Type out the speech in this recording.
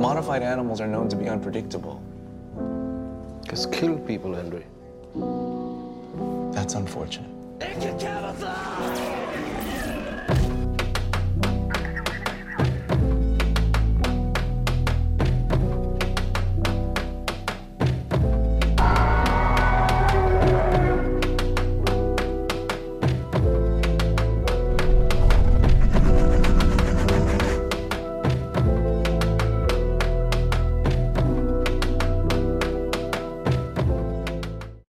Modified animals are known to be unpredictable. Just kill people, Henry. That's unfortunate. It can camouflage!